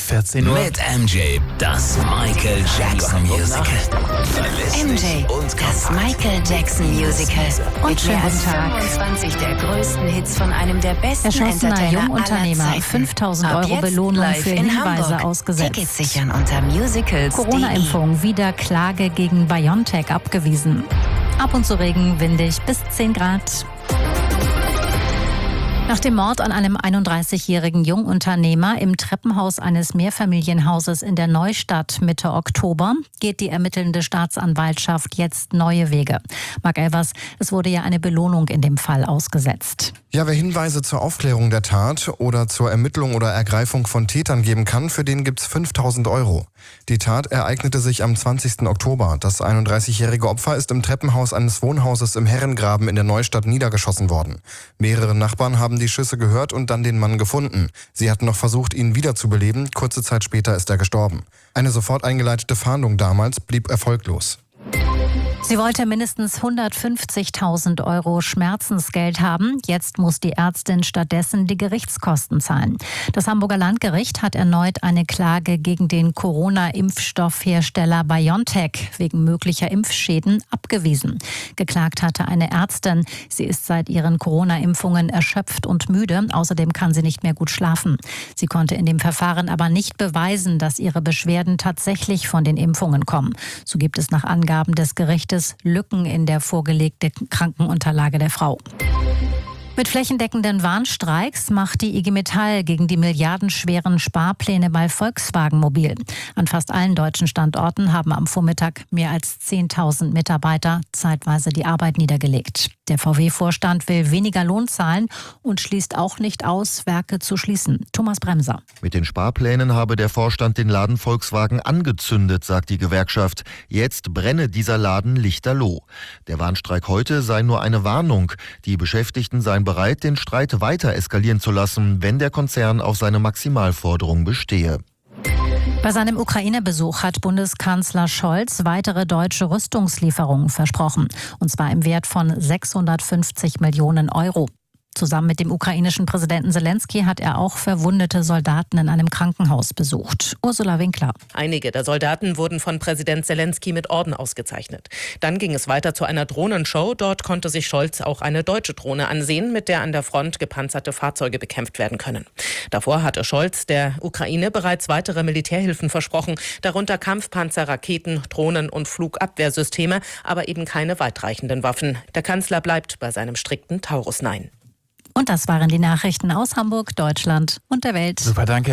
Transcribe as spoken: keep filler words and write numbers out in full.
vierzehn Uhr. Mit M J, das Michael Jackson Musical. M J, das Michael Jackson Musical. Und schönen Mehr guten als Tag. fünfundzwanzig der größten Hits von einem der besten Erschossener Entertainer Jungunternehmer, aller Zeiten. fünftausend Ab Euro jetzt Belohnung live für in Hinweise Hamburg. ausgesetzt. Tickets sichern unter musicals punkt de. Corona-Impfung, wieder Klage gegen BioNTech abgewiesen. Ab und zu Regen, windig bis zehn Grad. Nach dem Mord an einem einunddreißigjährigen Jungunternehmer im Treppenhaus eines Mehrfamilienhauses in der Neustadt Mitte Oktober geht die ermittelnde Staatsanwaltschaft jetzt neue Wege. Marc Elvers, es wurde ja eine Belohnung in dem Fall ausgesetzt. Ja, wer Hinweise zur Aufklärung der Tat oder zur Ermittlung oder Ergreifung von Tätern geben kann, für den gibt's fünftausend Euro. Die Tat ereignete sich am zwanzigsten Oktober. Das einunddreißigjährige Opfer ist im Treppenhaus eines Wohnhauses im Herrengraben in der Neustadt niedergeschossen worden. Mehrere Nachbarn haben die Schüsse gehört und dann den Mann gefunden. Sie hatten noch versucht, ihn wiederzubeleben. Kurze Zeit später ist er gestorben. Eine sofort eingeleitete Fahndung damals blieb erfolglos. Sie wollte mindestens hundertfünfzigtausend Euro Schmerzensgeld haben. Jetzt muss die Ärztin stattdessen die Gerichtskosten zahlen. Das Hamburger Landgericht hat erneut eine Klage gegen den Corona-Impfstoffhersteller BioNTech wegen möglicher Impfschäden abgewiesen. Geklagt hatte eine Ärztin. Sie ist seit ihren Corona-Impfungen erschöpft und müde. Außerdem kann sie nicht mehr gut schlafen. Sie konnte in dem Verfahren aber nicht beweisen, dass ihre Beschwerden tatsächlich von den Impfungen kommen. So gibt es nach Angaben des Gerichtes Lücken in der vorgelegten Krankenunterlage der Frau. Mit flächendeckenden Warnstreiks macht die I G Metall gegen die milliardenschweren Sparpläne bei Volkswagen mobil. An fast allen deutschen Standorten haben am Vormittag mehr als zehntausend Mitarbeiter zeitweise die Arbeit niedergelegt. Der V W-Vorstand will weniger Lohn zahlen und schließt auch nicht aus, Werke zu schließen. Thomas Bremser. Mit den Sparplänen habe der Vorstand den Laden Volkswagen angezündet, sagt die Gewerkschaft. Jetzt brenne dieser Laden lichterloh. Der Warnstreik heute sei nur eine Warnung. Die Beschäftigten seien bereit, den Streit weiter eskalieren zu lassen, wenn der Konzern auf seine Maximalforderung bestehe. Bei seinem Ukraine-Besuch hat Bundeskanzler Scholz weitere deutsche Rüstungslieferungen versprochen. Und zwar im Wert von sechshundertfünfzig Millionen Euro. Zusammen mit dem ukrainischen Präsidenten Zelensky hat er auch verwundete Soldaten in einem Krankenhaus besucht. Ursula Winkler. Einige der Soldaten wurden von Präsident Zelensky mit Orden ausgezeichnet. Dann ging es weiter zu einer Drohnenshow. Dort konnte sich Scholz auch eine deutsche Drohne ansehen, mit der an der Front gepanzerte Fahrzeuge bekämpft werden können. Davor hatte Scholz der Ukraine bereits weitere Militärhilfen versprochen, darunter Kampfpanzer, Raketen, Drohnen und Flugabwehrsysteme, aber eben keine weitreichenden Waffen. Der Kanzler bleibt bei seinem strikten Taurus-Nein. Und das waren die Nachrichten aus Hamburg, Deutschland und der Welt. Super, danke.